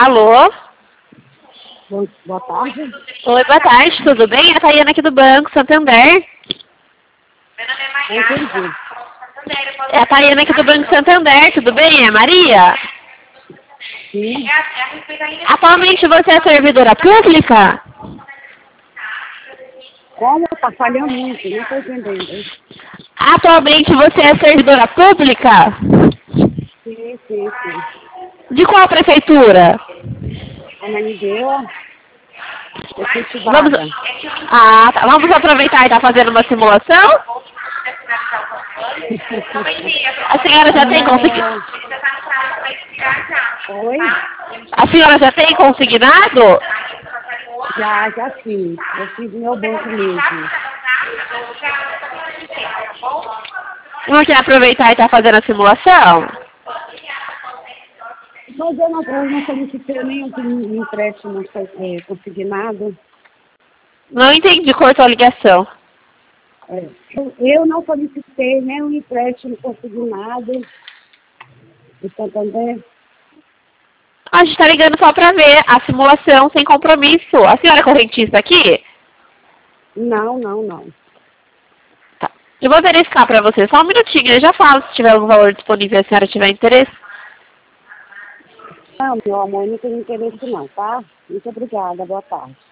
Alô? Boa tarde. Oi, boa tarde, tudo bem? É a Tayana aqui do Banco Santander. Entendi. É a Tayana aqui do Banco Santander, tudo bem? É Maria? Sim. Atualmente você é servidora pública? Como tá falhando muito, não estou entendendo. Atualmente você é servidora pública? Sim. De qual prefeitura? Ananindeua, Vamos, efetivada. tá. Vamos aproveitar e estar fazendo uma simulação? A senhora já tem conseguido? Oi? A senhora já tem consignado? Já fiz. Eu fiz no meu banco mesmo. Não quer aproveitar e estar fazendo a simulação? Mas eu não solicitei nenhum empréstimo consignado. Não entendi, cortou a ligação. Eu não solicitei nenhum empréstimo consignado. Está entendendo? A gente está ligando só para ver a simulação sem compromisso. A senhora é correntista aqui? Não. Tá. Eu vou verificar para você só um minutinho. Eu já falo se tiver algum valor disponível e a senhora tiver interesse. Não, meu amor, não tenho interesse não, tá? Muito obrigada, boa tarde.